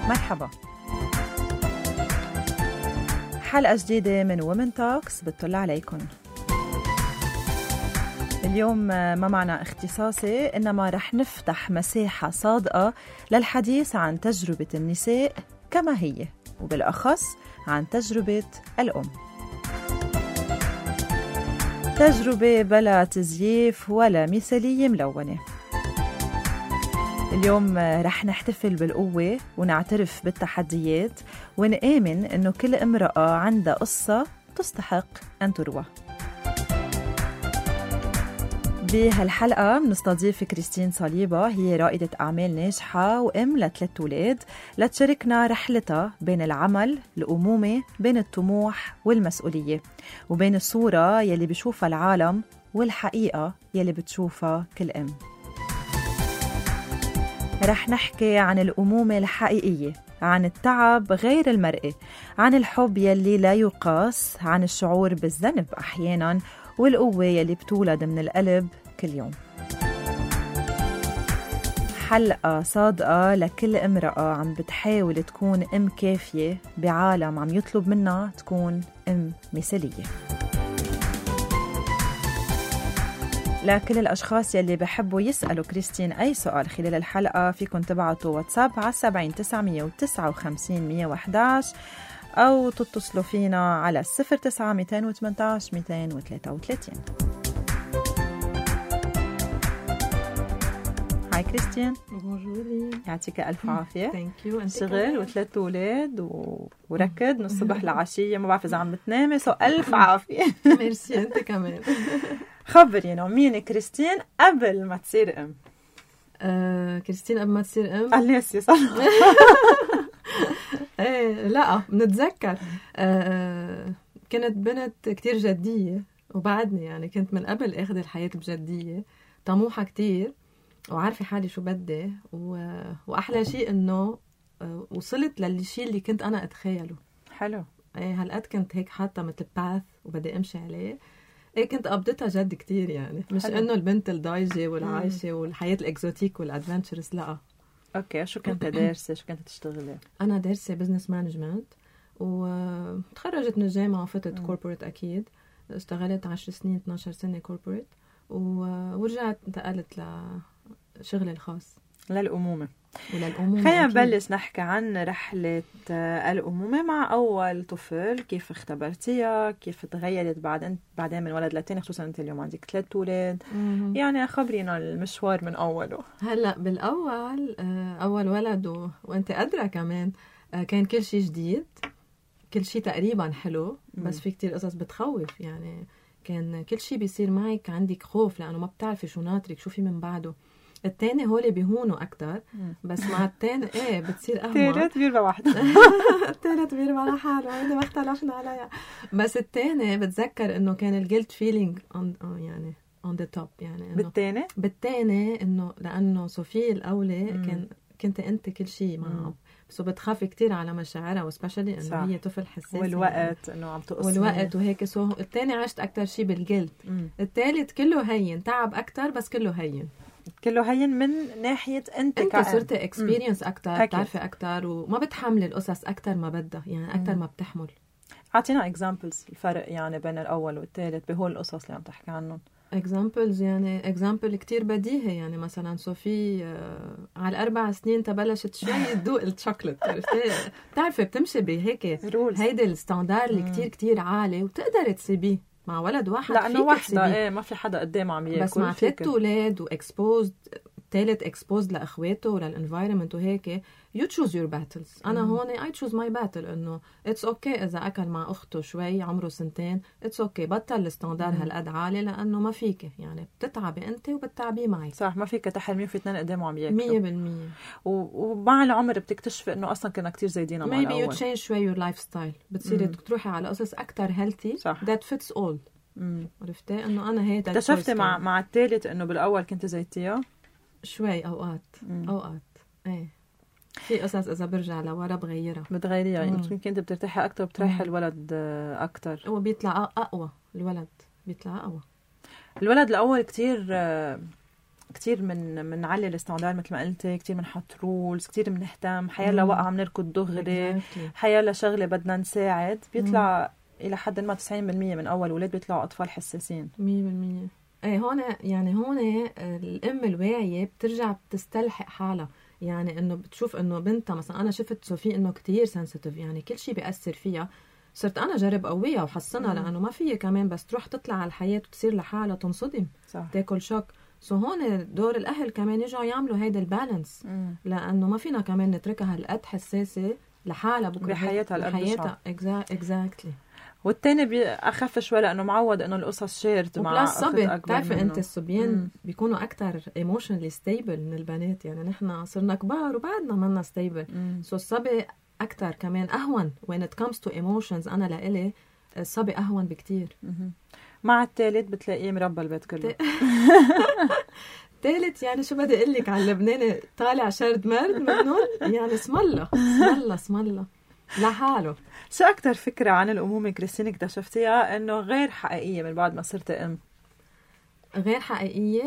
مرحبا، حلقة جديدة من Women Talks بتطلع عليكم. اليوم ما معنا اختصاصي، إنما رح نفتح مساحة صادقة للحديث عن تجربة النساء كما هي، وبالأخص عن تجربة الأم. تجربة بلا تزييف ولا مثالية ملونة. اليوم رح نحتفل بالقوة ونعترف بالتحديات ونآمن إنه كل امرأة عندها قصة تستحق أن تروى. بهالحلقة بنستضيف كريستين صليبة، هي رائدة أعمال ناجحة وأم ل3 أولاد، لتشاركنا رحلتها بين العمل، الأمومة، بين الطموح والمسؤولية، وبين الصورة يلي بيشوفها العالم والحقيقة يلي بتشوفها كل أم. رح نحكي عن الأمومة الحقيقية، عن التعب غير المرئي، عن الحب يلي لا يقاس، عن الشعور بالذنب أحياناً، والقوة يلي بتولد من القلب كل يوم. حلقة صادقة لكل امرأة عم بتحاول تكون أم كافية بعالم عم يطلب منها تكون أم مثالية. لكل الأشخاص يلي بحبوا يسألوا كريستين أي سؤال خلال الحلقة، فيكن تبعتوا واتساب على 70 959 111 أو تتصلوا فينا على 09 218 233. هاي كريستين. بونجور، يعطيك ألف عافية. ثانك يو. شغل و3 أولاد وركض من الصبح لعشية، ما بعرف إذا عم بتنامي، سو ألف عافية. ميرسي، أنت كمان. خبرينا مين كريستين قبل ما تصير أم؟ كريستين قبل ما تصير أم؟ الناس صح. ايه لا بنتذكر. كنت بنت كتير جدية، وبعدني يعني كنت من قبل اخذ الحياة بجدية، طموحة كتير وعارفة حالي شو بدي، واحلى شيء انه وصلت للشيء اللي كنت انا اتخيله. حلو. ايه هالقد كنت هيك حاطة مثل باث وبدي امشي عليه. ايه كنت قبضتها جد كتير يعني، مش حلو. انه البنت الضايجة والعايشة والحياة الاكزوتيك والادفنتشرس، لا. اوكي، شو كنت دارسة؟ شو كنت تشتغلي؟ انا دارسة بزنس مانجمنت، وتخرجت من الجامعة وفتت كوربوريت. اكيد اشتغلت 10 سنين 12 سنة كوربوريت، ورجعت انتقلت لشغلي الخاص للأمومة وللأمومة. خلينا نبلش نحكي عن رحلة الأمومة مع أول طفل. كيف اختبرتيها؟ كيف تغيرت بعدين من ولد لتاني، خصوصا أنت اليوم عندك 3 أولاد؟ يعني خبرينا المشوار من أوله. هلأ بالأول أول ولد وأنت أدرى كمان، كان كل شيء جديد، كل شيء تقريبا حلو، بس في كتير قصص بتخوف. يعني كان كل شيء بيصير معك عندك خوف، لأنه ما بتعرفي شو ناطرك، شو في من بعده. التاني هولي بيهونوا أكتر، بس مع التاني إيه بتصير أهون. التالت بيربى واحدة. التالت بيربى على حاله، هيدا ما اختلفنا عليها. بس التاني بتذكر إنه كان الجلد فيلينج يعني on the top. يعني إنه بالتاني إنه لأنه صوفي الأولى كنت أنت كل شيء معه، بس بتخافي كتير على مشاعرها، وسبيشالي إنه هي طفل حساس، والوقت يعني. إنه عم تقصني والوقت وهيك. التاني عشت أكتر شيء بالجلد. التالت كله هين، تعب أكتر بس كله هين. كله هين من ناحية أنت صرت experience أكتر، تعرفي أكتر، وما بتحمل القصص أكتر ما بدها، يعني أكتر ما بتحمل. أعطينا examples الفرق يعني بين الأول والثالث بهول القصص اللي عم تحكي عنهم. examples يعني example كتير بديهي. يعني مثلا صوفي على 4 سنين تبلشت شوي تذوق الشوكولات، تعرفي بتمشي بهيك هيدا الستاندار اللي كتير كتير عالي، وتقدر تسيبيه مع ولد واحد. لأنه واحدة إيه ما في حدا قدام عم ياكل، بس مع 3 أولاد وإكسبوزد، تالت إكسبوزد لأخواته وللإنفايرمنت وهيك. you choose your battles. أنا هون I choose my battle. إنه it's okay إذا أكل مع أخته شوي عمره 2 سنين، it's okay، بطل الستاندار هالقد عالي، لأنه ما فيك يعني بتتعبي أنت وبتتعبي معي. صح، ما فيك تحرمي في 2 قدامه عم ياكلوا 100%. ومع العمر بتكتشفي إنه أصلا كنا كتير زايدين مع الأول. maybe you change شوي your lifestyle، بتصيري تروحي على قصص أكتر healthy. صح. that fits all. عرفتي إنه أنا هيدا اكتشفتي مع الثالث إنه بالأول كنت زيتيها شوي أوقات. إيه في قصص إذا برجع لورا بغيرها، بتغيريها. يعني يمكن كنت بترتاحي أكتر، بتريحي الولد أكتر. هو بيطلع أقوى، الولد بيطلع أقوى. الولد الأول كتير كتير من نعلي الاستعداد مثل ما قلتي، كتير منحط رولز، كتير منهتم، حيالا وقع منركض دغري، حيالا شغله بدنا نساعد، بيطلع الى حد ما 90% من اول ولاد بيطلعوا اطفال حساسين 100%. ايه هون يعني هون الام الواعيه بترجع بتستلحق حالها، يعني انه بتشوف انه بنتها مثلا، انا شفت صوفي انه كتير سنسيتيف، يعني كل شيء بيأثر فيها، صرت انا جرب قويها وحصنها لانه ما فيها كمان بس تروح تطلع على الحياه وتصير لحالها تنصدم، صح. تاكل شوك. هون دور الاهل كمان يرجعوا يعملوا هيدا البالانس، لانه ما فينا كمان نتركها هالقد حساسه لحالها بكره بحياتها اكزاكتلي. والتاني اخف شوي لانه معود انه القصص شيرت مع اخت اكبر. بتعرفي انت الصبيان بيكونوا اكثر ايموشنلي ستيبل من البنات، يعني نحن صرنا كبار وبعدنا منا ستيبل، الصبي اكثر كمان اهون when it comes to emotions. انا لإلي الصبي اهون بكتير. مع الثالث بتلاقيه مربى البيت كله. ثالث يعني شو بدي اقول لك على اللبناني، طالع شرد مرد مجنون، يعني اسم الله لحاله. شو أكتر فكرة عن الأمومة كريستين اكتشفتيها إنه غير حقيقية من بعد ما صرت أم؟ غير حقيقية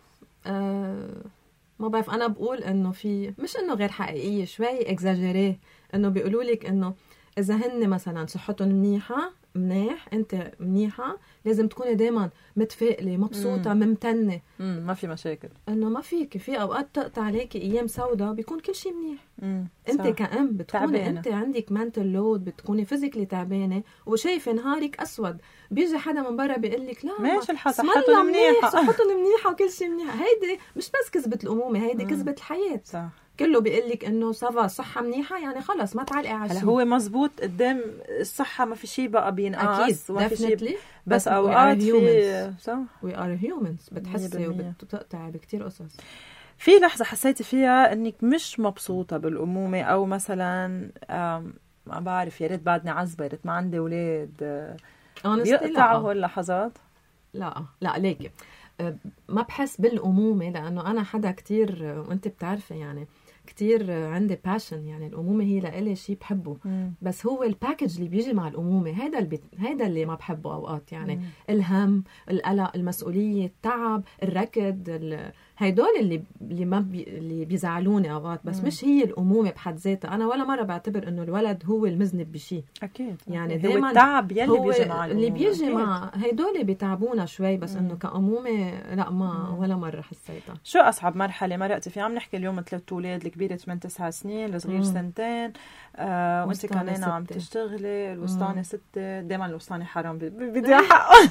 ما بعرف، أنا بقول إنه في، مش إنه غير حقيقية، شوي إكزاجيريه، إنه بيقولوا لك إنه إذا هن مثلا صحتهم منيح أنت منيحة، لازم تكوني دايما متفائلة مبسوطة ممتنة، ما في مشاكل، إنه ما فيك في أوقات تقطع عليك أيام سوداء بيكون كل شيء منيح. أنت كأم بتكوني تعبانة. أنت عندك منتل لود، بتكوني فيزيكلي تعبانة وشايفة نهارك أسود، بيجي حدا من برا بيقول لك لا ماشي الحال صحتهم منيحة، صحتهم منيحة وكل شيء منيح. هيدي مش بس كذبة الأمومة، هيدي كذبة الحياة، صح. كله بيقول لك انه سافا صحه منيحه، يعني خلص ما تعلقي على شيء. هو مزبوط قدام الصحه ما في شيء بقى بينقص، وما في شيء، بس اوقات في صح وي ار هيومنز بتحسي وبتقطعي بكتير قصص. في لحظه حسيتي فيها انك مش مبسوطه بالامومه، او مثلا ما بعرف يا ريت بعدني عزبه، يا ريت ما عندي اولاد، بيقطعوا هاللحظات؟ لا ليكي ما بحس بالأمومة، لأنه أنا حدا كتير، وأنت بتعرفي يعني كتير عندي باشن، يعني الأمومة هي لإلي شيء بحبه، بس هو الباكج اللي بيجي مع الأمومة هيدا اللي ما بحبه أوقات، يعني الهم، القلق، المسؤولية، التعب، الركض، هيدول اللي بيزعلوني أوقات، بس مش هي الأمومة بحد ذاتها. أنا ولا مرة بعتبر إنه الولد هو المذنب بشيء، أكيد، يعني دايما التعب يلي بيجي مع اللي بيجي مع هيدول بيتعبونا شوي، بس إنه كأمومة لا، ما ولا مرة حسيتها. شو أصعب مرحلة مرقتي فيها؟ عم نحكي اليوم 3 أولاد، الكبيرة 8-9 سنين، الصغير 2 وانت كمان عم تشتغلي، الوسطاني 6. دايما الوسطاني حرام بدي حقه.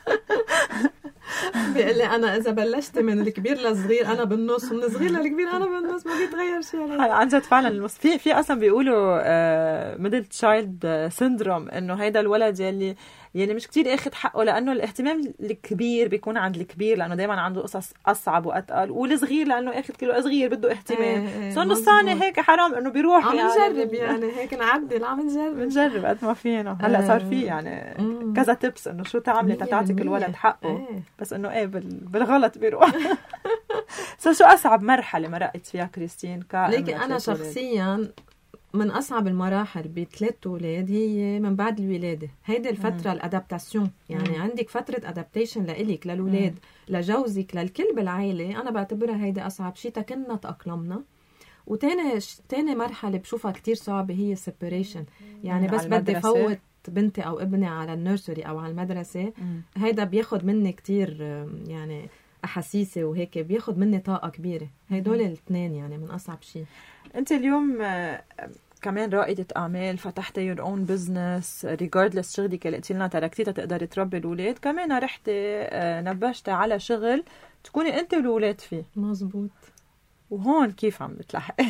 بيقول لي انا اذا بلشت من الكبير للصغير انا بالنص، ومن الصغير للكبير انا بالنص، ما بيتغير شيء. عن جد فعلا في اصلا بيقولوا ميدل تشايلد سيندروم، انه هيدا الولد يلي مش كتير اخذ حقه، لانه الاهتمام الكبير بيكون عند الكبير لانه دايما عنده قصص اصعب واتقل، والصغير لانه اخذ كله صغير بده اهتمام. سو النصاني هيك حرام انه بيروح، عم نجرب يعني هيك نعدل، عم نجرب قد ما فينا. هلا صار في يعني كذا تبس انه شو تعملي تتعطيك الولد حقه، بس انه بالغلط بيروح. شو اصعب مرحله مرقت فيها كريستين ليكي؟ انا شخصيا من أصعب المراحل ب3 أولاد هي من بعد الولادة. هيدي الفترة الأدابتاسيون، يعني عندك فترة أدابتيشن لإلك، للولاد، لجوزك، للكل بالعائلة. أنا بعتبرها هيدي أصعب شيء، كنا تأقلمنا. وتاني مرحلة بشوفها كتير صعبة هي separation، يعني بس بدي فوت بنتي أو ابني على النيرسري أو على المدرسة، هيدا بياخد مني كتير يعني أحاسيسي، وهيك بياخد مني طاقة كبيرة. هيدول الاثنين يعني من أصعب شيء. أنت اليوم كمان رائدة أعمال، فتحتي your own business regardless شغلك اللي قلتي لنا تركتيها تقدري تربي الأولاد، كمان رحتي نبشتي على شغل تكوني أنت والأولاد فيه. مزبوط. وهون كيف عم بتلحقي؟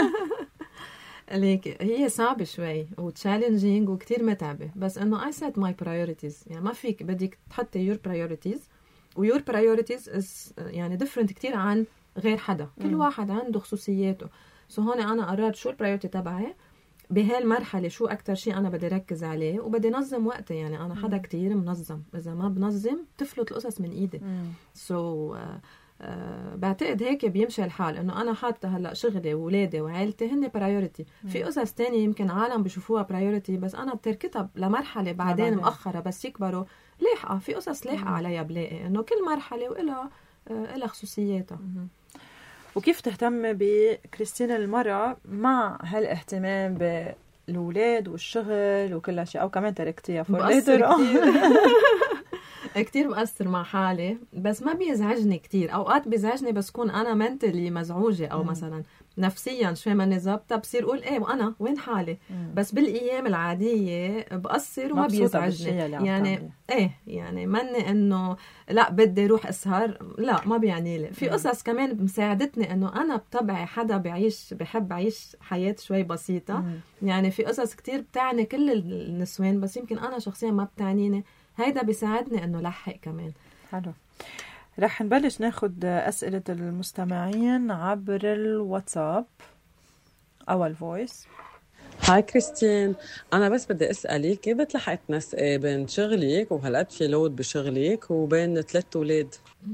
ليك هي صعبة شوي وتشالنجينج وكتير متعبة، بس إنه I set my priorities، يعني ما فيك بدك تحطي your priorities، و your priorities is يعني different كتير عن غير حدا. كل واحد عنده خصوصياته. هون أنا قررت شو البرايورتي تبعي بهالمرحلة، شو أكتر شيء أنا بدي ركز عليه، وبدي نظم وقتي. يعني أنا حدا كتير منظم، إذا ما بنظم تفلت القصص من إيدي. بعتقد هيك بيمشي الحال، إنه أنا حاطة هلأ شغلي وولادي وعائلتي هن برايورتي. في قصص تانية يمكن عالم بيشوفوها برايورتي، بس أنا بتركتها لمرحلة بعدين مؤخرة بس يكبروا لاحقة. في قصص لاحقة عليها، بلاقي إنه كل مرحلة وإلها لها خصوصياتها. وكيف تهتم بكريستين المرأة مع هالاهتمام بالولاد والشغل وكل شيء، أو كمان تركتيها كتير بأثر مع حالي، بس ما بيزعجني كتير. أوقات بيزعجني بس كون أنا منتلي مزعوجة أو مثلا نفسيا شوي ماني ظابطة، بصير أقول إيه وأنا وين حالي. بس بالأيام العادية بأثر وما بيزعجني يعني. إيه يعني مني إنه لا بدي روح أسهر، لا ما بيعني لي. في قصص كمان مساعدتني إنه أنا بطبعي حدا بحب أعيش حياة شوي بسيطة. يعني في قصص كتير بتعني كل النسوان، بس يمكن أنا شخصيا ما بتعنيني. هيدا بيساعدني إنه لحق كمان. حلو. رح نبلش ناخد أسئلة المستمعين عبر الواتساب أو الفويس. هاي كريستين، أنا بس بدي أسألك كيف بتلحقي تنسقي بين شغلك وهالقد في لود بشغلك وبين 3 أولاد؟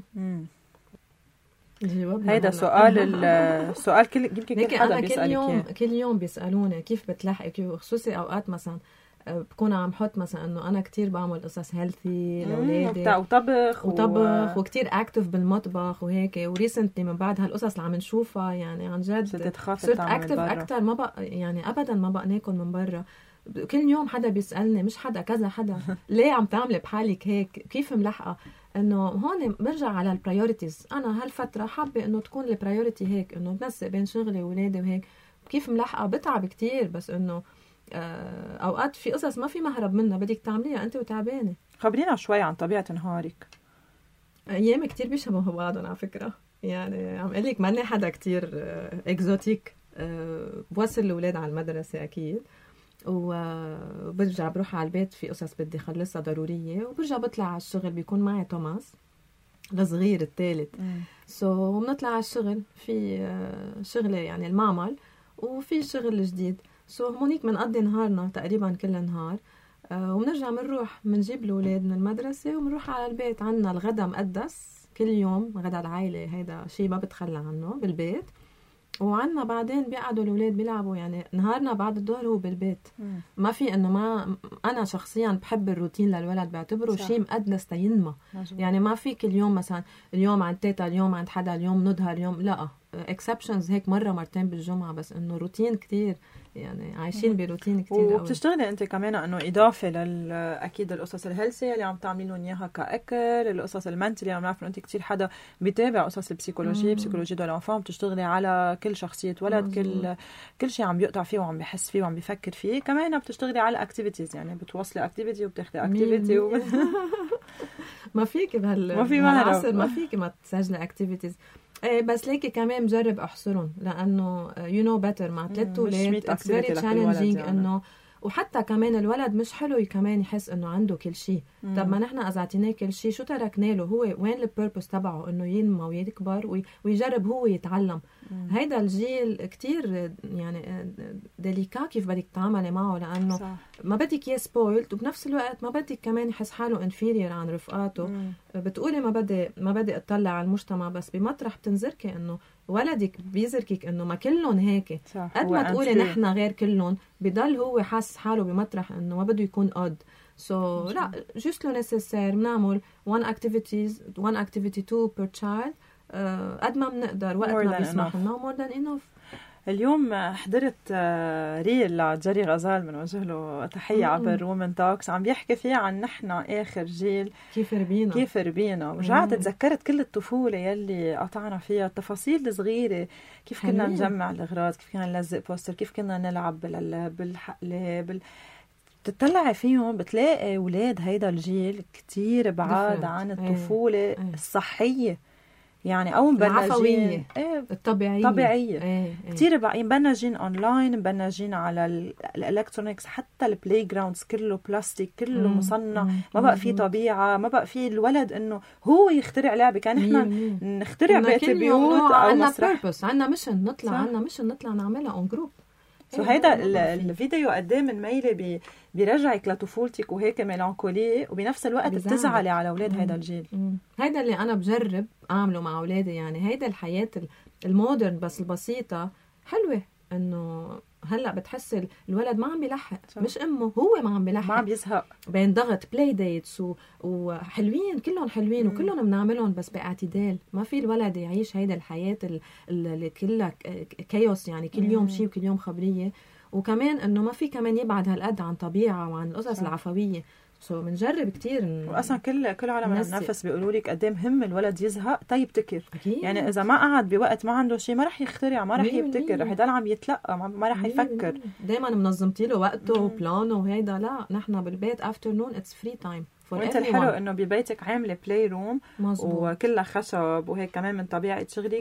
هيدا سؤال يمكن كل حدا بيسألك كل يوم بيسألوني كيف بتلحقي، وخصوصي أوقات مثلا بكون عم حط مثلا انه انا كتير بعمل قصص هيلثي لاولادي وطبخ وكتير اكتف بالمطبخ وهيك. وريسنتلي من بعد هالقصص اللي عم نشوفها يعني عن جد صرت اكتف اكتر. ما بقى يعني ابدا ما بقى ناكل من برا. كل يوم حدا بيسالني، مش حدا كذا حدا، ليه عم تعملي بحالك هيك؟ كيف ملحقه؟ انه هون برجع على البرايورتيز. انا هالفتره حابه انه تكون البرايورتي هيك، انه بنسق بين شغلي واولادي وهيك. كيف ملحقه؟ بتعب كتير، بس انه اوقات في قصص ما في مهرب منها، بدك تعمليها انت وتعبانه. خبرينا شوي عن طبيعه نهارك. ايام كتير بيشبهوا بعضهم على فكره. يعني عم اقول لك ماني حدا كتير اكزوتيك. بوصل الاولاد على المدرسه اكيد، وبرجع بروح على البيت، في قصص بدي خلصها ضروريه، وبرجع بطلع على الشغل. بيكون معي توماس الصغير الثالث. بنطلع على الشغل، في شغله يعني المعمل، وفي شغل جديد. هونيك بنقضي نهارنا تقريبا كل نهار. وبنرجع بنروح بنجيب الأولاد من المدرسة وبنروح على البيت. عنا الغدا مقدس كل يوم، غدا العائلة، هيدا شيء ما بتخلى عنه بالبيت. وعنا بعدين بيقعدوا الأولاد بيلعبوا. يعني نهارنا بعد الظهر هو بالبيت. ما في إنه ما أنا شخصيا بحب الروتين للولد، بعتبره شيء مقدس تينمى. يعني ما في كل يوم مثلا اليوم عند تيتا، اليوم عند حدا، اليوم نظهر، اليوم لا. exceptions هيك مرة مرتين بالجمعة، بس إنه روتين كتير. يعني عايشين بروتين كتير. وبتشتغلي انت كمان انه اضافه اكيد القصص الهيلثي اللي عم تعملي لهم اياها كاكل، القصص المنتلي. عم نعرف انه انت كتير حدا بيتابع قصص البسيكولوجيه، بسيكولوجيه دو لانفون. بتشتغلي على كل شخصيه ولد، كل شيء عم بيقطع فيه وعم بيحس فيه وعم بيفكر فيه. كمان بتشتغلي على اكتيفيتيز، يعني بتوصلي اكتيفيتي وبتاخذي اكتيفيتي ما فيك بهالعصر ما فيك ما تسجلي اكتيفيتيز. بس ليكي كمان مجرب احصرهم، لانه you know better مع 3 أولاد it's very challenging. يعني. انه وحتى كمان الولد مش حلو كمان يحس انه عنده كل شيء. طب ما نحن اذا اعطيناه كل شيء شو تركنا له؟ هو وين البيربوس تبعه؟ انه ينمى ويكبر ويجرب هو يتعلم. هيدا الجيل كتير يعني ديليكا كيف بدك تعاملي معه، لانه صح. ما بدك اياه سبويلد، وبنفس الوقت ما بدك كمان يحس حاله انفيريور عن رفقاته. بتقولي ما بدي اطلع على المجتمع، بس بمطرح بتنذركي انه ولدك بيذركك انه ما كلهم هيك. قد ما تقولي نحن غير كلهم، بضل هو حاس حاله بمطرح انه ما بده يكون odd. لا just لو necessaire بنعمل one activity 2 per child. قد ما بنقدر وقتنا بيسمح لنا more than enough. اليوم حضرت ريل لجيري غزال، بنوجه له تحية عبر وومن توكس، عم بيحكي فيه عن نحن آخر جيل كيف ربينا. ورجعت تذكرت كل الطفولة يلي قطعنا فيها، التفاصيل الصغيرة، كيف كنا نجمع الأغراض، كيف كنا نلزق بوستر، كيف كنا نلعب بالحقلة. بتطلعي فيهم بتلاقي أولاد هيدا الجيل كتير بعاد عن الطفولة الصحية. يعني او مبنجين الطبيعيه كثير مبنجين اونلاين، مبنجين على الالكترونكس، حتى البلاي جراوندز كله بلاستيك، كله مصنع. ما بقى في طبيعه، ما بقى في الولد انه هو يخترع لعبه. كان احنا نخترع بيت بيوت او مسرح، عندنا ميشن نطلع نعملها اون جروب. هيدا الفيديو قدام من ميلي بيرجعك لطفولتك وهيك ميلانكولي، وبنفس الوقت بتزعلي على اولاد هيدا الجيل. هيدا اللي انا بجرب اعمله مع اولادي. يعني هيدا الحياه المودرن بس البسيطه حلوه، انه هلا بتحس الولد ما عم بيلحق، مش امه، هو ما عم بيلحق، ما عم بيزهق، بين ضغط بلاي ديتس وحلوين، كلهم حلوين وكلهم بنعملهم بس باعتدال. ما في الولد يعيش هيدا الحياه اللي كلها كايوس، يعني كل يوم شيء وكل يوم خبريه. وكمان انه ما في كمان يبعد هالقد عن طبيعه وعن القصص العفويه. بنجرب كتير واصلا كل علماء النفس بيقولوا لك قد ايه مهم الولد يزهق تيبتكر. يعني اذا ما قعد بوقت ما عنده شيء ما رح يخترع، ما رح يبتكر، رح يضل عم يتلقى، ما رح يفكر. دائما منظمتي له وقته وبلانه وهيدا. لا نحن بالبيت افترنون اتس فري تايم. وانت الحلو انه ببيتك عامله بلاي روم وكلها خشب وهيك كمان من طبيعه شغلك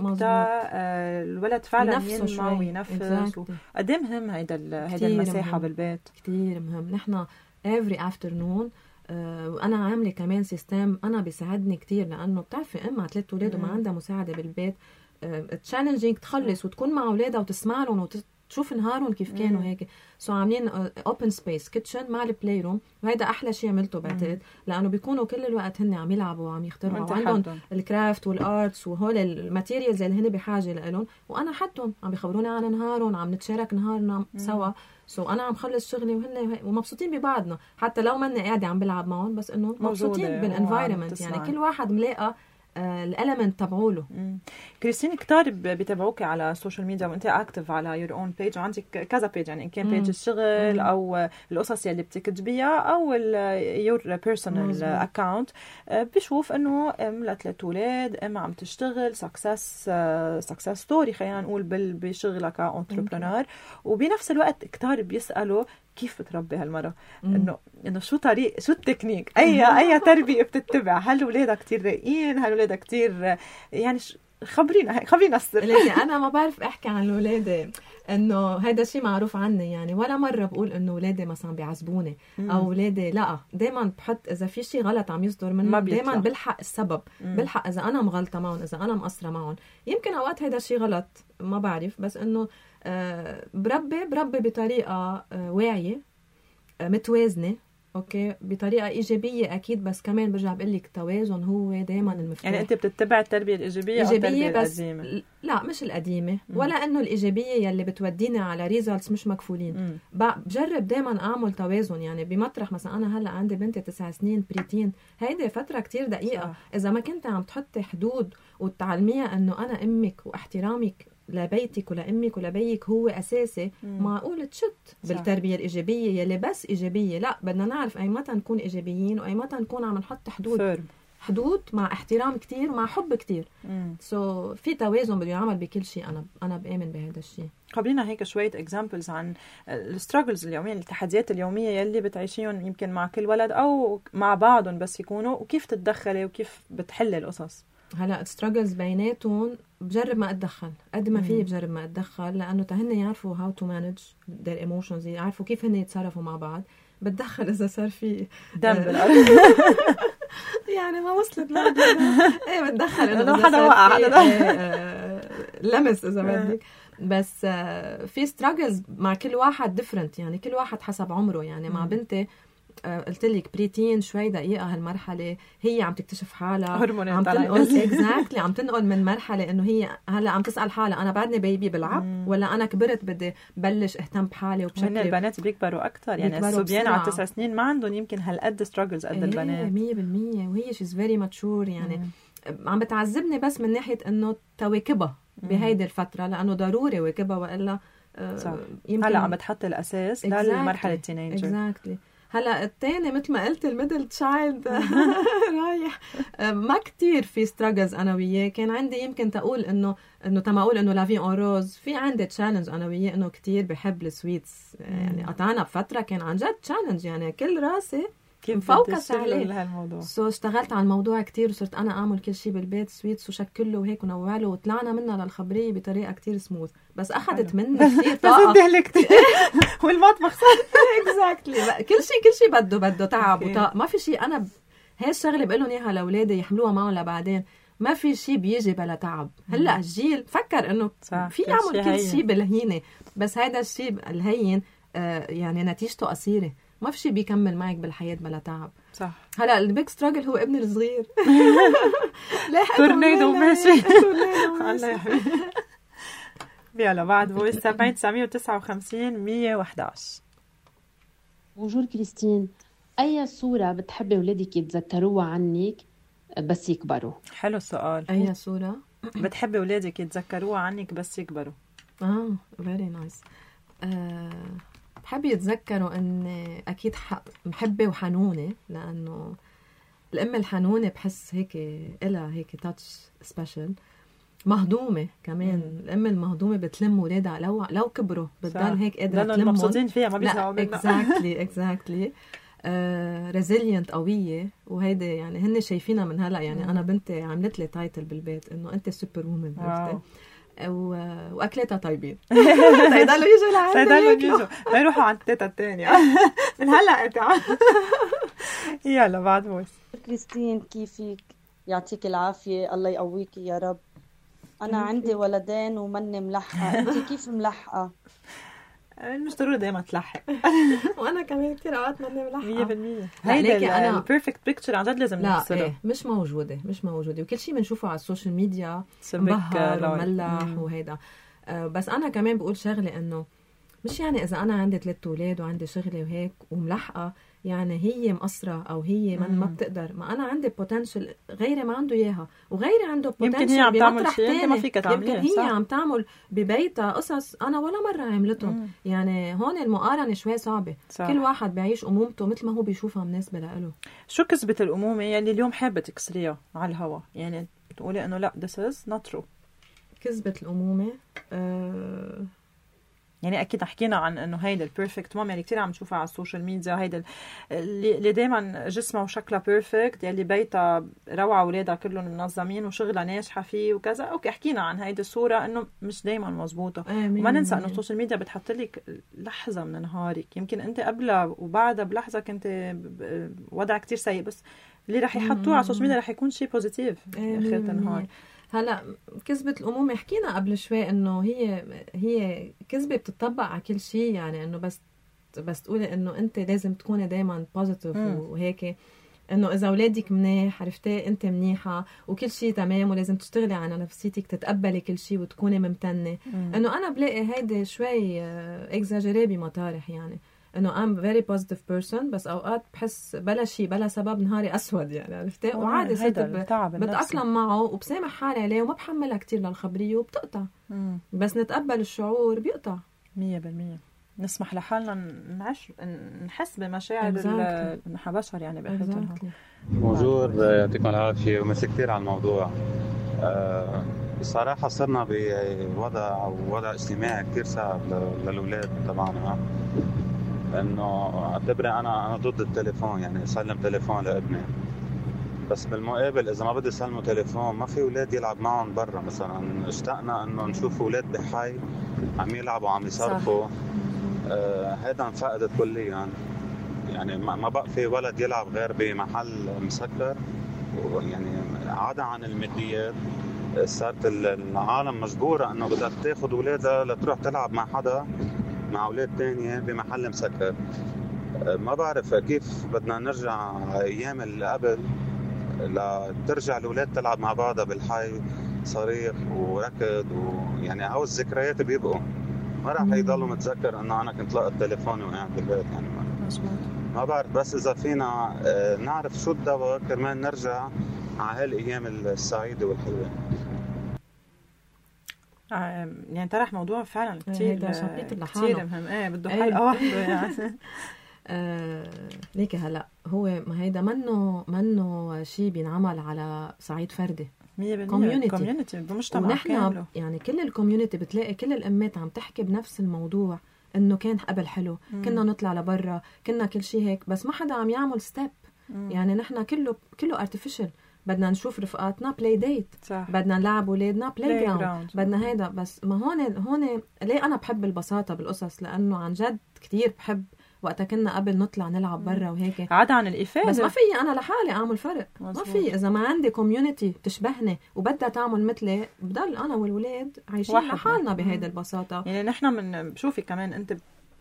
الولد فعلا ينمو وينفس. قد ايه مهم هيدا المساحه بالبيت، كتير مهم. نحن every afternoon وانا عامله كمان سيستم انا بيساعدني كتير، لانه بتعرفي ام 3 اولاد وما عندها مساعده بالبيت تشالنجينج تخلص وتكون مع اولادها وتسمع لهم وتشوف نهارهم كيف كانوا هيك. عاملين اوبن سبيس كيتشن مع البلاي روم، وهذا احلى شيء عملته بعتقد، لانه بيكونوا كل الوقت هن عم يلعبوا وعم يخترعوا وعندهم الكرافت والارتس وهول الماتيريالز اللي هن بحاجه لهم، وانا حدهم عم بيخبروني عن نهارهم، عم نتشارك نهارنا سوا. انا عم خلص شغلي وهن ومبسوطين ببعضنا، حتى لو ماني قاعده عم بلعب معهم، بس انه مبسوطين بالانفايرمنت. يعني كل واحد ملاقى الالمنت تبعوله. كريستين كتار بيتابعوكي على السوشيال ميديا وانت اكتف على يور اون بيج، وعندك كذا بيج، يعني ان كان بيج الشغل او القصص اللي بتكتبيها او يور بيرسونال اكاونت. بشوف انه ام لثلاث اولاد، ام عم تشتغل سكسس ستوري خلينا نقول بشغلها كانتربرنور، وبنفس الوقت كتار بيسالوا كيف بتربي هالمرة، انه شو التكنيك، اي تربية بتتبع، هل ولادها كتير رايقين، هل ولادها كتير يعني خبرينا السر. انا ما بعرف احكي عن الولاد، انه هذا شيء معروف عني، يعني ولا مرة بقول انه ولادي مثلا بيعذبوني او ولادي، لا دايما بحط اذا في شيء غلط عم يصدر مني دايما بلحق السبب، بلحق اذا انا مغلطة معهم، اذا انا مقصرة معهم. يمكن اوقات هذا الشيء غلط ما بعرف، بس انه بربي بطريقة واعية متوازنة، اوكي، بطريقة ايجابية اكيد، بس كمان برجع بقول لك التوازن هو دائما المفتاح. يعني انت بتتبع التربية الايجابية او التربية القديمة؟ لا مش القديمة، ولا انه الايجابية يلي بتودينا على ريزلتس مش مكفولين. بجرب دائما اعمل توازن. يعني بمطرح مثلا انا هلا عندي بنتي 9 سنين بريتين، هيدي فترة كتير دقيقة. صح. اذا ما كنت عم تحطي حدود وتعلميها انه انا امك واحترامك لبيتك ولأمك ولبيك هو أساسي، معقول تشت بالتربية الإيجابية يلي بس إيجابية. لا، بدنا نعرف أي متى نكون إيجابيين وأي متى نكون عم نحط حدود مع احترام كتير ومع حب كتير. في توازن بده يعمل بكل شيء. أنا بآمن بهذا الشيء. خبرينا هيك شوية examples عن الستراجلز اليومية، التحديات اليومية يلي بتعيشيهم يمكن مع كل ولد أو مع بعضهم بس يكونوا، وكيف تتدخلي وكيف بتحلي القصص. هلا الستراجلز بيناتهم بجرب ما اتدخل قد ما في، بجرب ما اتدخل، لانه تهن يعرفوا how to manage their emotions، يعرفوا كيف هن يتصرفوا مع بعض. بتدخل اذا صار في دم بالارض يعني ما وصلت لهذا ايه بتدخل انه حدا وقع لمس اذا بدك. بس في ستراجلز مع كل واحد ديفرنت، يعني كل واحد حسب عمره. يعني مع بنتي قلت لك بريتين شوي دقيقة هالمرحلة، هي عم تكتشف حالها، عم تنقل عم تنقل من مرحلة انه هي هلا عم تسأل حالها انا بعدني بيبي بلعب ولا انا كبرت بدي بلش اهتم بحالي وبشكل. البنات بيكبروا اكثر، يعني الصبيان على 9 سنين ما عندهم يمكن هالقد ستراجلز قد البنات 100%. وهي شيز فيري ماتشور. يعني عم بتعذبني بس من ناحية انه تواكبها بهيدي الفترة، لانه ضروري واكبها والا يمكن هلا عم بتحط الاساس للمرحلة التينيجر. هلا الثاني مثل ما قلت الميدل تشايلد رايح ما كتير في ستراجلز انا وياه. كان عندي يمكن تقول انه تما اقول انه لافي اون روز، في عندي تشالنج انا وياه انه كتير بحب السويتس. يعني قطعنا بفتره كان عن جد تشالنج، يعني كل راسي كيف فوكس عليه. اشتغلت على الموضوع كتير، وصرت انا اعمل كل شيء بالبيت سويتس وشكله وهيك ونوعله، وطلعنا منها للخبريه بطريقه كتير سموث. بس اخذت مني كتير طاقه والمطبخ اكزاكتلي كل شيء بده تعب وطاقه. ما في شيء انا هاي الشغله بقول لهم اياها لاولادي يحملوها معهم لبعدين، ما في شيء بيجي بلا تعب. هلا الجيل فكر انه في يعمل كل شيء بالهينه، بس هذا الشيء الهين يعني نتيجته قصيره. ما في شيء بيكمل معك بالحياة بلا تعب. صح. هلا البيك ستراجل هو ابني الصغير تورنيدو ماشي الله يحميه. يلا بعد فويس 759 111. بونجور كريستين، أي صورة بتحبي ولادك يتذكروها عنك بس يكبروا؟ حلو السؤال. أي صورة بتحبي ولادك يتذكروها عنك بس يكبروا؟ very nice. بحب يتذكروا أن أكيد محبة وحنونة، لأنه الأم الحنونة بحس هيك إلها هيك تاتش سبيشال. مهضومة كمان. الأم المهضومة بتلم ولادها لو كبروا بتضل هيك قادرة تلمهم، مبسوطين فيها ما بيزعلوا منها. exactly resilient قوية. وهيدا يعني هن شايفينها من هلا. يعني أنا بنتي عملت لي تايتل بالبيت إنه أنت سوبر وومن، عرفتي؟ واكلتها طيبين. سيضلوا يجوا لعندي، ما يروحوا عند تيتا الثانيه من هلا. يلا بعد فويس. كريستين كيفك؟ يعطيك العافيه، الله يقويكي يا رب. انا عندي ولدين ومني ملحقه، انت كيف ملحقه؟ مش ضروري دايما تلحق. وانا كمان كثير اوقات ماني ملحقه 100%. هيدا البيرفكت بيكتشر عن جد لازم نفسره. مش موجوده وكل شيء بنشوفه على السوشيال ميديا مبهر وملح وهيدا. بس انا كمان بقول شغله، انه مش يعني اذا انا عندي 3 اولاد وعندي شغله وهيك وملحقه يعني هي مقصره او هي ما بتقدر. ما انا عندي بوتنشل غيري ما عنده اياها، وغيري عنده بوتنشل. يمكن هي عم تعمل شيء انت ما فيك تعمليه. يمكن هي عم تعمل ببيتها قصص انا ولا مره عملتهم. يعني هون المقارنه شوي صعبه. صح. كل واحد بيعيش امومته مثل ما هو بيشوفها مناسبه له. شو كذبه الامومه يلي اليوم حابه تكسريها على الهوا؟ يعني تقولي انه لا this is not true. كذبه الامومه يعني اكيد حكينا عن انه هيدا البيرفكت مام اللي كثير عم نشوفها على السوشيال ميديا، هيدا اللي دائما جسمها وشكلها بيرفكت، يلي بيتها روعه اولادها كلهم منظمين وشغلها ناجحه فيه وكذا. اوكي حكينا عن هيدا الصوره انه مش دائما مزبوطه. وما ننسى انه السوشيال ميديا بتحط لك لحظه من نهارك، يمكن انت قبلها وبعدها بلحظه كنت وضع كثير سيء، بس اللي رح يحطوه على السوشيال ميديا رح يكون شيء بوزيتيف اخر النهار. هلا كذبة الأمومة حكينا قبل شوي إنه هي كذبة بتطبق على كل شيء. يعني إنه بس تقولي إنه أنت لازم تكوني دايما بوزيتيف وهيك، إنه إذا أولادك منيح عرفتي أنت منيحة وكل شيء تمام، ولازم تشتغلي على نفسيتك تتقبلي كل شيء وتكوني ممتنة. إنه أنا بلاقي هيدا شوي إكزاجيري بمطارح. يعني إنه I'm very positive person، بس أوقات بحس بلا شيء بلا سبب نهاري أسود. يعني عرفتي؟ وعادي ست بتأقلم معه وبسامح حالي عليه وما بحملها كتير للخبرية وبتقطع. بس نتقبل الشعور بيقطع 100%. نسمح لحالنا نحس بمشاعر نحن بشر يعني بحياتنا. بونجور، يعطيكم العافية ومسي كتير على الموضوع. بصراحة صرنا بوضع اجتماعي كتير صعب للأولاد طبعا. انه اعتبري انا ضد التليفون، يعني اسلم تليفون لابني، بس بالمقابل اذا ما بدي اسلمه تليفون ما في اولاد يلعب معهم برا. مثلا اشتقنا انه نشوف اولاد بحي عم يلعبوا عم يصرفوا. هذا انفقدت كليا. يعني ما بقى في ولد يلعب غير بمحل مسكر. يعني عدا عن الماديات صارت العالم مجبوره انه بدها تاخذ اولادها لتروح تلعب مع حدا، مع أولاد تانية بمحل مسكر. ما بعرف كيف بدنا نرجع أيام اللي قبل لترجع الأولاد تلعب مع بعضها بالحي صريخ وركض. ويعني هاو الذكريات بيبقوا ما راح يضلوا متذكر أنه أنا كنت لقى التليفون وقاعد بالبيت. يعني ما بعرف، بس إذا فينا نعرف شو الدواء كرمال نرجع على هالأيام السعيدة والحلوة. يعني طرح موضوع فعلا كتير مهم. بده حلقة واحدة يعني. ليك هلا هو ما هيدا منه شيء بينعمل على صعيد فردي. 100% كوميونتي بمجتمع ونحن كامله. يعني كل الكوميونتي بتلاقي كل الأمات عم تحكي بنفس الموضوع، انه كان قبل حلو، كنا نطلع لبرا، كنا كل شيء هيك، بس ما حدا عم يعمل ستيب. يعني نحن كله artificial. بدنا نشوف رفقاتنا بلاي ديت، بدنا نلعب ولادنا بلاي جراوند، بدنا هيدا. بس ما هون ليه انا بحب البساطه بالقصص؟ لانه عن جد كتير بحب وقتها كنا قبل نطلع نلعب برا وهيك، عدا عن الافاده. بس ما في انا لحالي اعمل فرق. ما في اذا ما عندي كوميونتي بتشبهني وبدها تعمل مثلي، بضل انا والولاد عايشين لحالنا بهيدا البساطه. يعني نحن من شوفي كمان انت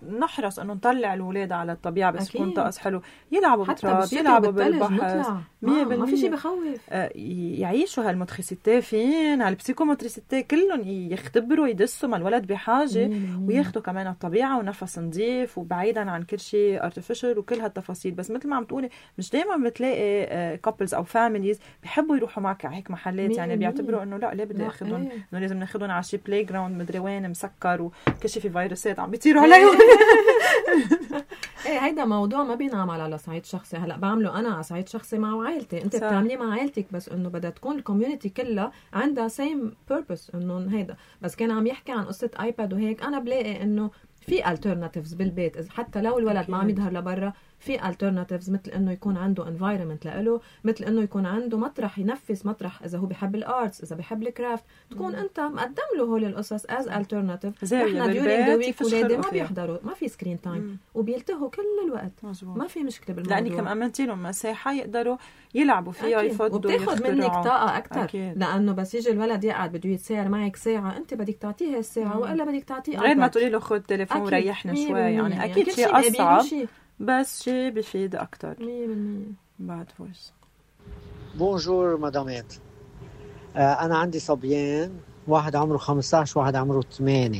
نحرص انه نطلع الاولاد على الطبيعه بس أكيد. يكون طقس حلو، يلعبوا حتى بالتراب، يلعبوا بالبحر، نطلع ما في شيء بخوف. يعيشوا هالموتريسيتي فين، هالبسيكوموتريسيتي كلهم يختبروا، يدسوا ما الولد بحاجه، وياخدوا كمان الطبيعه ونفس نظيف وبعيدا عن كل شيء ارتفيشال وكل هالتفاصيل. بس مثل ما عم تقولي مش دائما بتلاقي كابلز او فاميليز بيحبوا يروحوا معك على هيك محلات، يعني بيعتبروا انه لا ليه بدي اخذهم، انه لازم ناخذهم على شي بلاي جراوند مدري وين مسكر وكل شيء في فيروسات عم بيطيروا عليهم. ايه هيدا موضوع ما بينعمل على صعيد شخصي، هلا بعمله انا على صعيد شخصي مع عائلتي، انت بتعمليه مع عائلتك، بس انه بدها تكون الكوميونتي كلها عندها سيم بيربس انه هيدا. بس كان عم يحكي عن قصه ايباد وهيك، انا بلاقي انه في alternatives بالبيت، حتى لو الولد ما عم يظهر لبرا في alternatives، مثل انه يكون عنده environment لإله، مثل انه يكون عنده مطرح ينفس، مطرح اذا هو بيحب الارتس، اذا بيحب الكرافت، تكون انت مقدم له هول القصص as alternative. احنا during the week ولادي ما بيحضروا، ما في سكرين تايم وبيلتهوا كل الوقت. مزبوط. ما في مشكله بالموضوع، لانك مأمنتي لهم مساحه يقدروا يلعبوا فيها، يفضوا، وبتاخد منك طاقه اكثر، لانه بس يجي الولد يقعد بده يتساعر معك ساعه، انت بدك تعطيه الساعه والا بدك تعطيه غير ما تقولي له خذ تليفون وريحنا شوي، يعني اكيد شيء اصعب بس شيء بيفيد اكثر 100%. بعد فويس. بونجور مدامات، انا عندي صبيان، واحد عمره 15 وواحد عمره 8.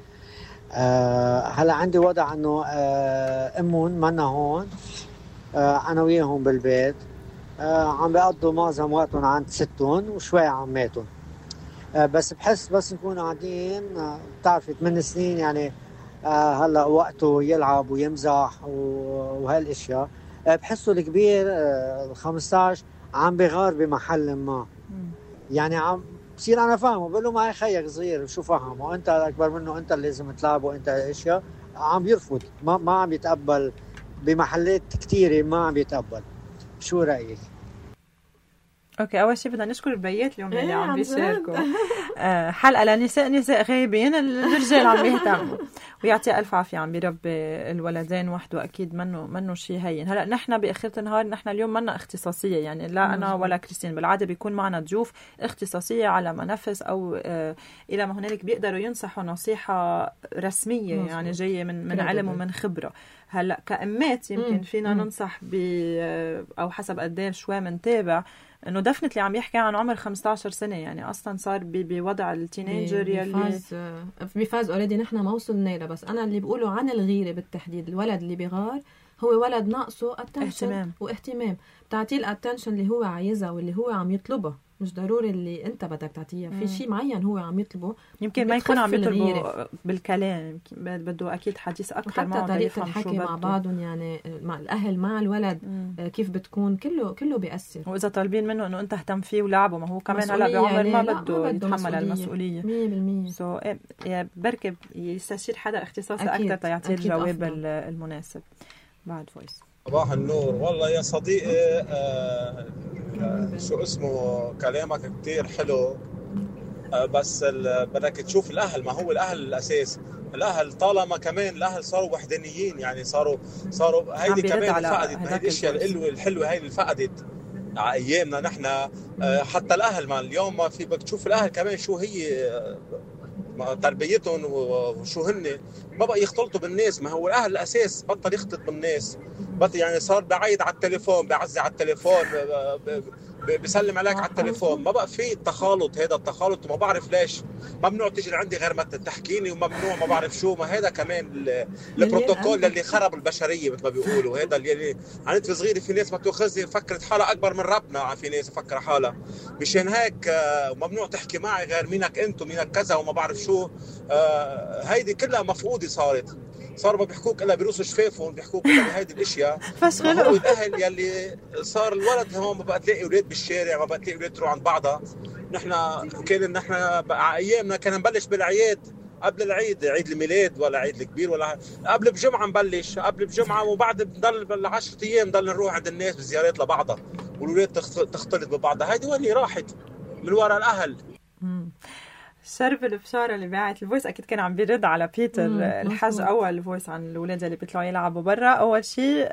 هلا عندي وضع انه امهم منا هون، انا وياهم بالبيت، عم بيقضوا معظم وقتهم عند ستهم وشوي عماتهم. بس بحس بس نكون قاعدين، بتعرفي 8 سنين يعني هلا وقته يلعب ويمزح وهالاشياء. بحسه الكبير ال 15 عم بغار بمحل ما، يعني عم بصير انا فاهمه، بقول له معي خيك صغير شو فهمه، انت اكبر منه، انت اللي لازم تلعبه، انت اشياء. عم يرفض، ما عم يتقبل بمحلات كثيره، ما عم يتقبل. شو رايك؟ اوكي، اول شيء بدنا نشكر البيات اليوم اللي عم بيشاركوا. حلقه لنساء غايبين، الرجال عم بيهتموا، ويعطي الف عافيه عم بيربي الولدين وحده، اكيد منه شيء هين. هلا نحن باخره النهار نحن اليوم منا اختصاصيه، يعني لا انا ولا كريستين، بالعاده بيكون معنا ضيوف اختصاصيه على منافس او الى ما هنالك بيقدروا ينصحوا نصيحه رسميه، يعني جايه من علم ومن خبره. هلا كأمات يمكن فينا ننصح او حسب قديش شوي منتابع، انه دفنتلي عم يحكي عن عمر 15 سنه، يعني اصلا صار بوضع التينيجر يلي بفاز اوريدي، نحن ما وصلنا له. بس انا اللي بقوله عن الغيره بالتحديد، الولد اللي بيغار هو ولد ناقصه اتنشن واهتمام، بتعطيه الاتنشن اللي هو عايزها واللي هو عم يطلبه، مش ضروري اللي انت بدك تعطيه، في شيء معين هو عم يطلبه، يمكن ما يكون عم يطلبه بالكلام، يمكن بده اكيد حديث اكثر معه، طريقه الحكي مع بعضهم، يعني مع الاهل مع الولد كيف بتكون، كله بيأثر. واذا طالبين منه انه انت اهتم فيه ولعبه، ما هو كمان هلا بعمر ما بده يتحمل المسؤوليه 100%. يا بركب يستشير حدا اختصاصي اكثر تيعطيه الجواب المناسب. بعد فويس. صباح النور، والله يا صديقي شو اسمه، كلامك كتير حلو، بس بدك تشوف الأهل، ما هو الأهل الأساس. الأهل طالما كمان الأهل صاروا وحدانيين، يعني صاروا هيدي كمان فقدت، ما هي الأشياء الحلوة هيدي فقدت على أيامنا نحن. حتى الأهل ما اليوم ما في، بدك تشوف الأهل كمان شو هي تربيتهم وشو هن، ما بقى يختلطوا بالناس. ما هو الأهل الأساس بطل يختلط بالناس، بطل يعني صار بعيد على التليفون، بعزي على التليفون، بسلم عليك على التليفون، ما بقى في التخالط. هذا التخالط ما بعرف ليش ممنوع تيجي لعندي غير ما تحكيني، وممنوع ما بعرف شو، ما هذا كمان البروتوكول اللي خرب البشرية مثل ما بيقولوا. هذا اللي عنت في صغيرة، في ناس ما تأخذني فكرت حالها أكبر من ربنا، في ناس فكر حالها مشان هيك ممنوع تحكي معي غير مينك أنت ومينك كذا وما بعرف شو. هيدي كلها مفقودة صاروا بيحكوك إلا بيروسوا شفافهم، بيحكوك إلا بهيدي الأشياء. هو الأهل يلي صار الولد هون ما بقى تلاقي أولاد بالشارع، ما بقى تلاقي أولاد تروح عند بعضها. نحن بقى أيامنا كان نبلش بالعياد قبل العيد، عيد الميلاد ولا عيد الكبير ولا قبل بجمعة نبلش، قبل بجمعة، وبعد بنضل بال10 أيام نضل نروح عند الناس بزيارات لبعضها، والولاد تختلط ببعضها. هيدي وين راحت من وراء الأهل. شرب الفشارة اللي باعت الفويس أكيد كان عم بيرد على بيتر الحج. أول فويس عن الأولاد اللي بيطلعوا يلعبوا برا. أول شيء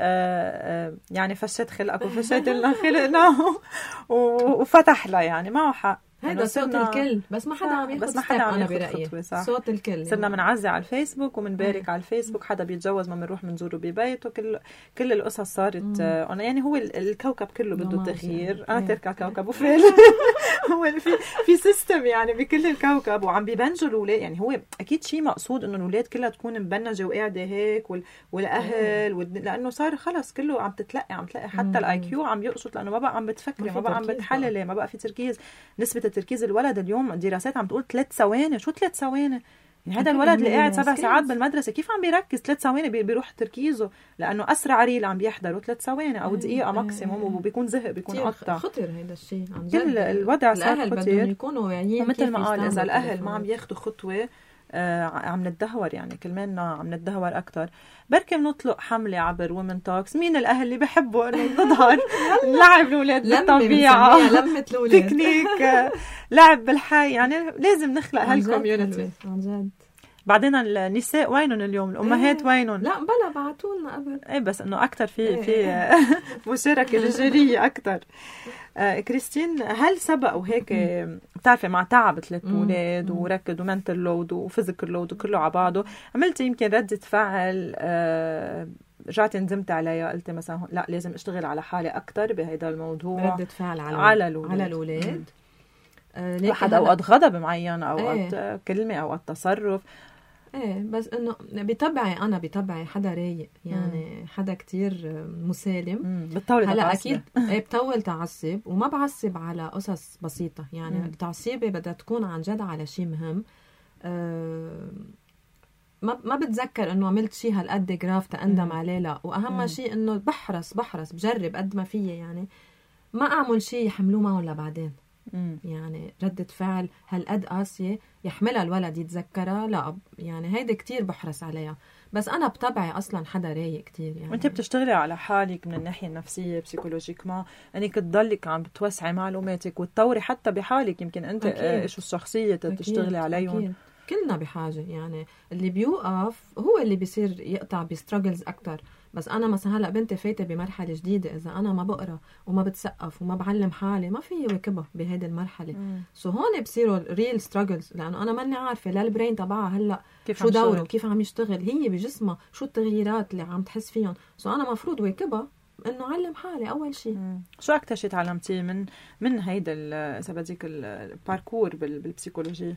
يعني فشت خلقك وفشت لنا خلقنا وفتح لها، يعني معه حق. هذا صوت الكل، بس ما حدا عم ياخذ ستيب. انا برأيي صوت الكل صرنا بنعزي على الفيسبوك وبنبارك على الفيسبوك، حدا بيتجوز ما بنروح بنزوره ببيته، كل القصص صارت يعني هو الكوكب كله بده تغيير. انا تركه كوكب وفيل هو في سيستم يعني بكل الكوكب، وعم بيبنجوا الاولاد. يعني هو اكيد شيء مقصود انه الاولاد كلها تكون مبنجه وقاعده هيك، والاهل لانه صار خلص كله عم تتلقى حتى الاي كيو عم يقشط، لانه ما بقى عم بتفكري، ما بقى عم بتحللي، ما بقى في تركيز. نسبه التركيز الولد اليوم الدراسات عم تقول 3 ثواني. شو 3 ثواني؟ يعني هذا الولد اللي قاعد 7 ساعات بالمدرسه كيف عم بيركز 3 ثواني؟ بيروح تركيزه، لانه اسرع ريل عم بيحضروا 3 ثواني او دقيقه ماكسيموم، وبيكون زهق، بيكون قطع. خطر هذا الشيء عن جد. كل الوضع صار خطير. بدهم يكونوا واعيين، مثل ما قال اذا الاهل ما عم ياخذوا خطوه عم نتدهور، يعني كلمنا عم نتدهور اكثر. بركي بنطلق حمله عبر وومن توكس، مين الاهل اللي بحبوا انه نظهر نلعب الاولاد بالطبيعه، لمه الاولاد، تكنيك لعب بالحي، يعني لازم نخلق هالكوميونتي عن جد. بعدين النساء وينهم اليوم؟ الامهات وينهم؟ لا بلا بعتوا لنا قبل. ايه بس انه اكثر في مشاركه رجاليه اكثر. كريستين، هل سبق وهيك بتعرفي مع تعب 3 اولاد وركض ومنتل لود وفيزيكال لود وكله على بعضه، عملتي يمكن ردة فعل رجعتي ندمت عليها، قلتي مثلا لا لازم اشتغل على حالي اكثر بهذا الموضوع؟ ردة فعل على الأولاد. واحد اوقات غضب معين، اوقات كلمه، اوقات تصرف. بس انه بطبعي حدا رايق، يعني حدا كتير مسالم. بتطول هلا اكيد بطول تعصب، وما بعصب على قصص بسيطه، يعني التعصيبه بدها تكون عن جد على شيء مهم. ما بتذكر انه عملت شيء هالقد جراف تأندم عليه، لا. واهم شيء انه بحرص بجرب قد ما فيي، يعني ما اعمل شيء يحملوه معه لبعدين. يعني ردة فعل هالقد قاسية يحملها الولد يتذكرها، لا يعني هيدا كتير بحرص عليها. بس أنا بطبعي أصلا حدا رايق كتير يعني. وانت بتشتغلي على حالك من الناحية النفسية بسيكولوجيك، ما انك تضلك عم بتوسعي معلوماتك وتطوري حتى بحالك. يمكن انت ايش الشخصية تشتغلي عليهم. أكيد. كلنا بحاجة، يعني اللي بيوقف هو اللي بيصير يقطع بستراجلز أكتر. بس أنا مثلا هلأ بنتي فايتة بمرحلة جديدة، إذا أنا ما بقرأ وما بتسقف وما بعلم حالي ما في واكبها بهيدي المرحلة. هون بصيروا ريل ستراجلز، لأنه أنا ماني عارفة لا البرين تبعها هلأ شو دوره، كيف عم يشتغل هي بجسمها، شو التغييرات اللي عم تحس فيهم. أنا مفروض واكبها إنه علم حالي أول شيء. شو أكتر شيء تعلمتيه من هيدا إذا بدك الباركور بالبسيكولوجيا؟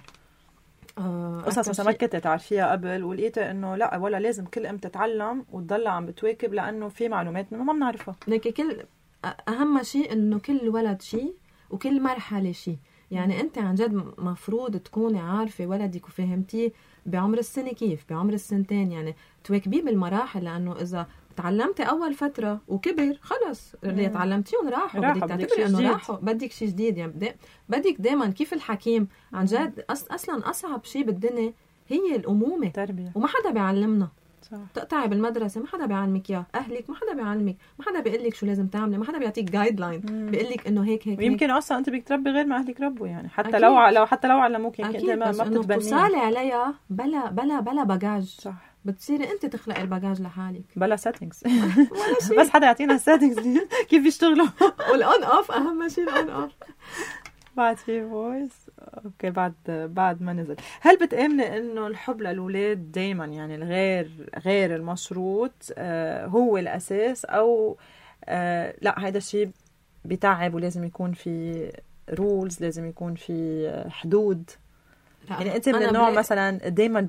قصص مثلا ما كنت تعرفيها قبل ولقيتها انه لا ولا لازم كل ام تتعلم وتضل عم بتواكب، لانه في معلومات ما بنعرفها. لكن اهم شيء انه كل ولد شيء وكل مرحله شيء. يعني انت عن جد مفروض تكوني عارفه ولدك وفهمتيه بعمر السنه كيف، بعمر السنتين، يعني تواكبيه بالمراحل. لانه اذا تعلمتي اول فتره وكبر خلص اللي تعلمتيهم راحوا، بدك تعتبري انه راحوا، بدك شيء جديد. يعني بدك دائما كيف الحكيم عن جد. اصلا اصعب شيء بالدنيا هي الامومه، تربيه، وما حدا بيعلمنا. صح. تقطعي بالمدرسه ما حدا بيعلمك اياه، اهلك ما حدا بيعلمك، ما حدا بيقول لك شو لازم تعملي، ما حدا بيعطيك جايد لاين بيقول لك انه هيك ويمكن اصلا انت بدك تربي غير ما اهلك ربوا، يعني حتى لو علموك يمكن انت ما بتتبنيه. توصلي عليها بلا باجاج. صح. بتصيري انت تخلقي الباجاج لحالك بلا سيتنجز بس حدا يعطينا السيتنجز كيف يشتغلوا. والاون اوف اهم شيء، الاون اوف. بعد في فويس اوكي بعد ما نزل. هل بتآمني انه الحب للأولاد دايما يعني غير المشروط هو الاساس، او لا هذا الشيء بيتعب ولازم يكون في رولز، لازم يكون في حدود؟ يعني انت من النوع مثلا دايما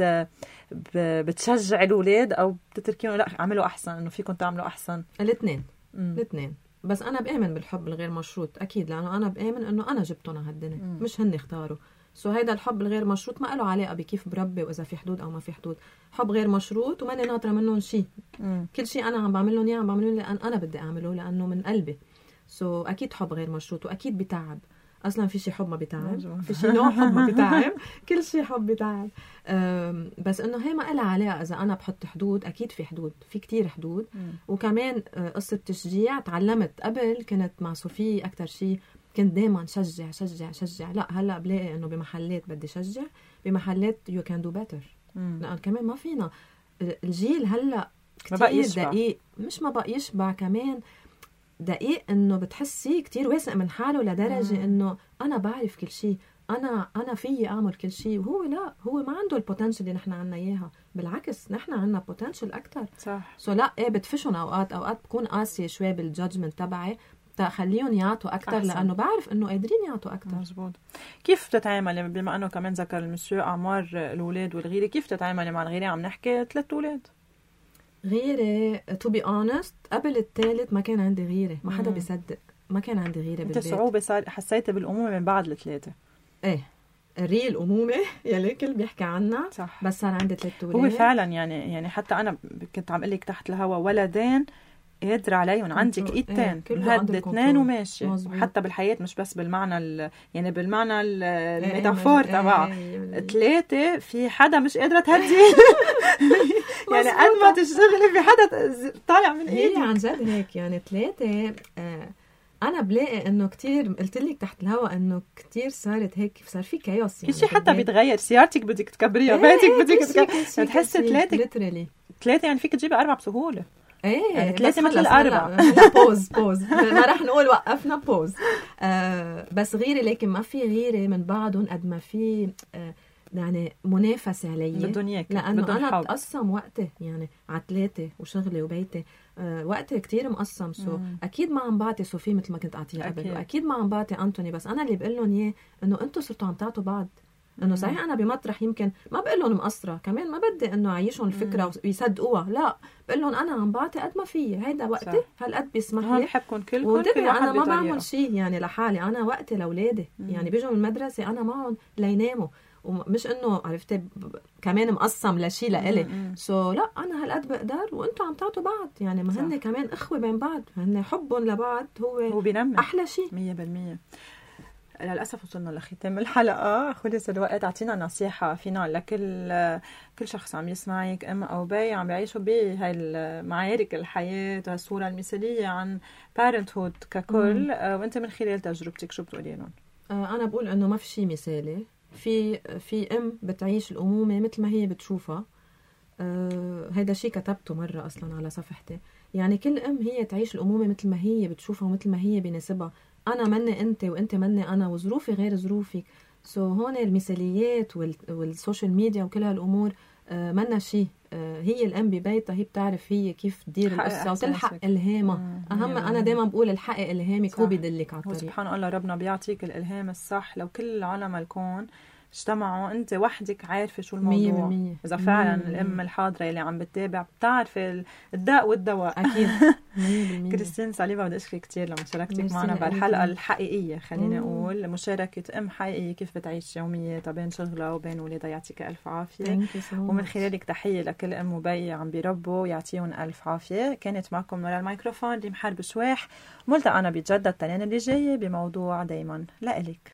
بتشجع الأولاد او بتتركيهم لا اعملوا احسن، انه فيكم تعملوا احسن؟ الاثنين. بس انا بآمن بالحب الغير مشروط اكيد، لانه انا بآمن انه انا جبتهم على هالدنيا مش هن اختاروا. هيدا الحب الغير مشروط ما له علاقه بكيف بربي واذا في حدود او ما في حدود. حب غير مشروط وماني ناطره منهم شيء. كل شيء انا عم بعمل لهم اياه عم بعمله لان انا بدي اعمله، لانه من قلبي. اكيد حب غير مشروط، واكيد بتعب. اصلا في شيء حب ما بتعب، في شيء نوع حب ما بتعب، كل شيء حب بتعب. بس انه هي ما لها علاقه اذا انا بحط حدود. اكيد في حدود، في كتير حدود. وكمان قصه تشجيع تعلمت قبل، كنت مع صوفي اكثر شيء كنت دائما شجع. لا هلا بلاقي انه بمحلات بدي شجع، بمحلات you can do better. لان كمان ما فينا الجيل هلا كتير دقيق، مش ما بقى يشبع، كمان دقيق انه بتحسيه كتير واثق من حاله لدرجه انه انا بعرف كل شيء، انا فيي اعمل كل شيء، وهو لا، هو ما عنده البوتنشل اللي نحن عنا اياها، بالعكس نحن عنا بوتنشل اكثر. صح. لا ايه بتفشن اوقات بكون قاسيه شوي بالجادجمنت تبعي، خليهم يعطوا اكثر لانه بعرف انه قادرين يعطوا اكثر. مزبوط. كيف تتعاملي بما انه كمان ذكر المسيو اعمار الاولاد والغيره، كيف تتعاملي مع الغيره؟ عم نحكي 3 اولاد. غيره تو بي اونست قبل الثالث ما كان عندي غيره، ما حدا بيصدق، ما كان عندي غيره بالبيت. انت صعوبه حسيتي بالامومه من بعد الثلاثه؟ ايه الريل أمومة يلي الكل بيحكي عنها. صح. بس صار عندي 3 أولاد. هو فعلا يعني حتى أنا كنت عم قلك تحت الهوا ولدين قادرة عليهم، عندك ايدتين هاد 2 وماشي. حتى بالحياة مش بس بالمعنى يعني بالمعنى الميتافور تبعها 3 في حدا مش قادرة تهدي يعني قد ما تشتغلي في حدا طالع من ايدك. عن جد هيك يعني 3 انا بلاقي انه كتير قلت لك تحت الهوا انه كتير صارت هيك، صار في كايوس يعني. في شيء حتى بيتغير، سيارتك بدك تكبريها، بيتك بدك تكبريها، تحسي 3 يعني فيك تجيبي 4 بسهولة. ايه يعني 3 مثل 4. بوز ما رح نقول وقفنا بوز. بس غيرة، لكن ما في غيرة من بعضهم قد ما في يعني منافسة علي، بدهم اياك، لأنه أنا بتقسم وقتي يعني على 3 وشغلي وبيتي. وقتي كتير مقسم. أكيد ما عم بعطي صوفي مثل ما كنت أعطيها قبل، وأكيد ما عم بعطي أنتوني. بس أنا اللي بقول لهم إياه إنه أنتوا صرتوا عم تعطوا بعض. إنه صحيح أنا بمطرح يمكن ما بقول لهم مقصرة، كمان ما بدي إنه أعيشهم الفكرة ويصدقوها، لا بقول لهم أنا عم بعطي قد ما فيي، هيدا وقتي هالقد بيسمح لي. بحبكم كلكم، وانتبه أنا ما بعمل شيء يعني لحالي، أنا وقتي لأولادي. يعني بيجوا من المدرسة أنا معهم ليناموا، ومش انه عرفتي كمان مقسم لشيء لإلي. لا انا هالقد بقدر وانتم عم تعطوا بعض، يعني ما هن كمان اخوه بين بعض، هن حبهم لبعض هو بينمي احلى شيء 100%. للاسف وصلنا لختام الحلقه، خلص الوقت. اعطينا نصيحه فينا لكل شخص عم يسمعك، ام او بي عم يعيشوا بهاي المعارك الحياه وهالصوره المثاليه عن بارنتهود ككل، وانت من خلال تجربتك شو بتقولي لهم؟ انا بقول انه ما في شيء مثالي، في ام بتعيش الامومه مثل ما هي بتشوفها. هيدا شيء كتبته مره اصلا على صفحتي، يعني كل ام هي تعيش الامومه مثل ما هي بتشوفها ومثل ما هي بيناسبها. انا مني انت وانت مني انا، وظروفي غير ظروفك. هون المثاليات والسوشيال ميديا وكل هالامور منا شيء. هي الام ببيتها هي بتعرف هي كيف تدير القصه وتلحق الهامها. اهم انا دائما بقول الحق الهامك، هو بيدلك على الطريق. سبحان الله، ربنا بيعطيك الالهام الصح. لو كل علماء الكون اجتمعوا انت وحدك عارفه شو الموضوع 100%. اذا فعلا الام الحاضره اللي عم بتتابع بتعرف الداء والدواء. اكيد 100%. كريستين صليبة، بدي اشكرك كثير لمشاركتك معنا بالحلقه الحقيقيه، خلينا نقول مشاركه ام حقيقيه كيف بتعيش يوميتها بين شغلها وبين ولادها. يعطيك الف عافيه، ومن خلالك تحيه لكل ام وبي عم بيربوا، يعطيهم الف عافيه. كانت معكم ورا الميكروفون ريم حرب شواح، ملتقانا بيتجدد التنين اللي جاي بموضوع دايما لإلك.